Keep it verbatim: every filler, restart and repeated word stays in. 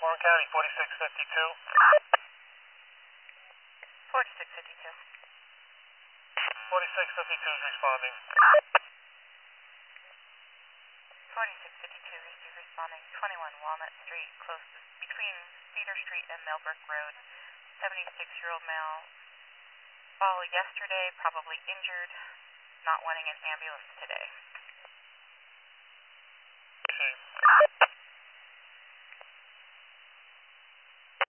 Warren County, forty-six fifty-two. forty-six fifty-two. forty-six fifty-two is responding. forty-six fifty-two is responding. twenty-one Walnut Street, close to, between Cedar Street and Millbrook Road. seventy-six-year-old male. Fall yesterday, probably injured, not wanting an ambulance today.